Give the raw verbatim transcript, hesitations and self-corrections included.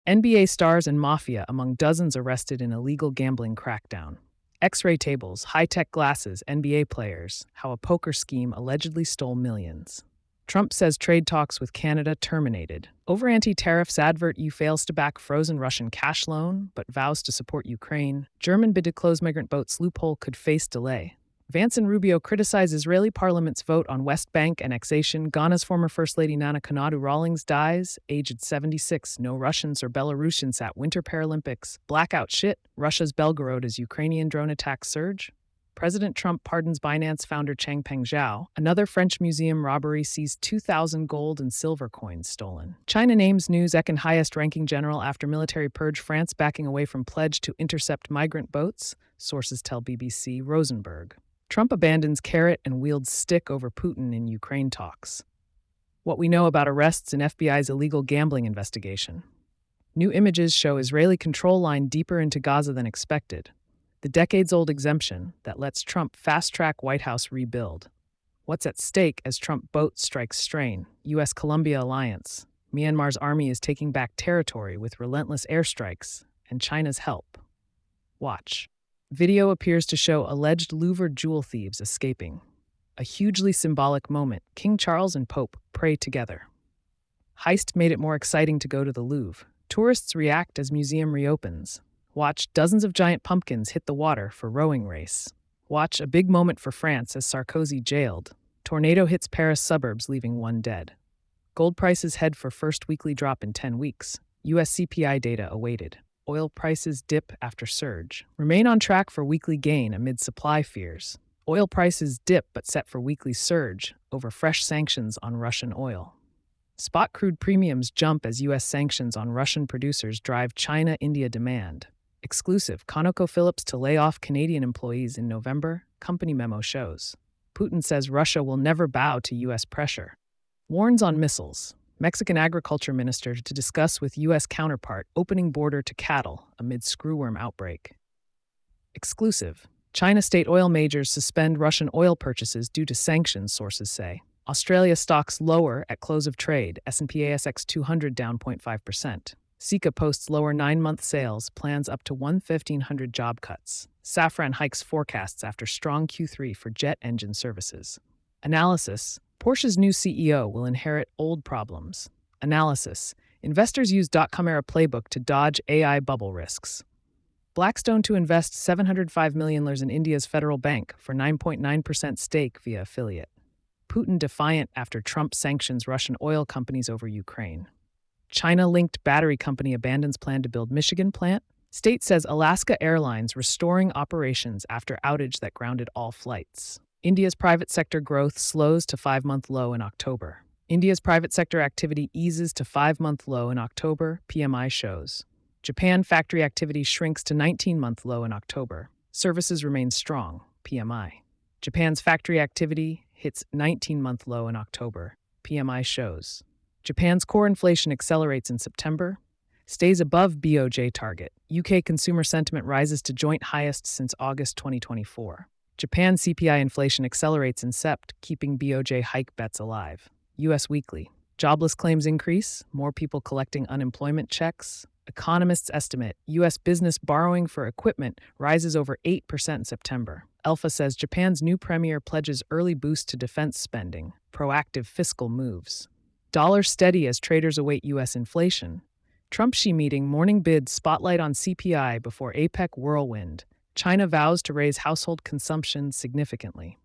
N B A stars and mafia among dozens arrested in illegal gambling crackdown. X-ray tables, high-tech glasses, N B A players, how a poker scheme allegedly stole millions. Trump says trade talks with Canada terminated. Over anti-tariffs advert E U fails to back frozen Russian cash loan, but vows to support Ukraine. German bid to close migrant boats loophole could face delay. Vance and Rubio criticize Israeli parliament's vote on West Bank annexation. Ghana's former First Lady Nana Konadu-Rawlings dies, aged seventy-six. No Russians or Belarusians at Winter Paralympics. Blackout shit. Russia's Belgorod as Ukrainian drone attacks surge. President Trump pardons Binance founder Changpeng Zhao. Another French museum robbery sees two thousand gold and silver coins stolen. China names new second highest-ranking general after military purge. France backing away from pledge to intercept migrant boats. Sources tell B B C. Rosenberg. Trump abandons carrot and wields stick over Putin in Ukraine talks. What we know about arrests in F B I's illegal gambling investigation. New images show Israeli control line deeper into Gaza than expected. The decades-old exemption that lets Trump fast-track White House rebuild. What's at stake as Trump boat strikes strain? U S Colombia alliance. Myanmar's army is taking back territory with relentless airstrikes and China's help. Watch. Video appears to show alleged Louvre jewel thieves escaping. A hugely symbolic moment. King Charles and Pope pray together. Heist made it more exciting to go to the Louvre. Tourists react as museum reopens. Watch dozens of giant pumpkins hit the water for rowing race. Watch a big moment for France as Sarkozy jailed. Tornado hits Paris suburbs, leaving one dead. Gold prices head for first weekly drop in ten weeks. U S C P I data awaited. Oil prices dip after surge. Remain on track for weekly gain amid supply fears. Oil prices dip but set for weekly surge over fresh sanctions on Russian oil. Spot crude premiums jump as U S sanctions on Russian producers drive China-India demand. Exclusive. ConocoPhillips to lay off Canadian employees in November, company memo shows. Putin says Russia will never bow to U S pressure. Warns on missiles. Mexican agriculture minister to discuss with U S counterpart opening border to cattle amid screwworm outbreak. Exclusive. China state oil majors suspend Russian oil purchases due to sanctions, sources say. Australia stocks lower at close of trade, S and P A S X two hundred down zero point five percent. Sika posts lower nine-month sales, plans up to fifteen hundred job cuts. Safran hikes forecasts after strong Q three for jet engine services. Analysis. Porsche's new C E O will inherit old problems. Analysis. Investors use dot-com-era playbook to dodge A I bubble risks. Blackstone to invest seven hundred five million dollars in India's federal bank for nine point nine percent stake via affiliate. Putin defiant after Trump sanctions Russian oil companies over Ukraine. China-linked battery company abandons plan to build Michigan plant. State says Alaska Airlines restoring operations after outage that grounded all flights. India's private sector growth slows to five-month low in October. India's private sector activity eases to five-month low in October, P M I shows. Japan factory activity shrinks to nineteen-month low in October. Services remain strong, P M I. Japan's factory activity hits nineteen-month low in October, P M I shows. Japan's core inflation accelerates in September, stays above B O J target. U K consumer sentiment rises to joint highest since August twenty twenty-four. Japan C P I inflation accelerates in Sept, keeping B O J hike bets alive. U S Weekly. Jobless claims increase, more people collecting unemployment checks. Economists estimate U S business borrowing for equipment rises over eight percent in September. Alpha says Japan's new premier pledges early boost to defense spending, proactive fiscal moves. Dollar steady as traders await U S inflation. Trump-Xi meeting morning bids spotlight on C P I before APEC whirlwind. China vows to raise household consumption significantly.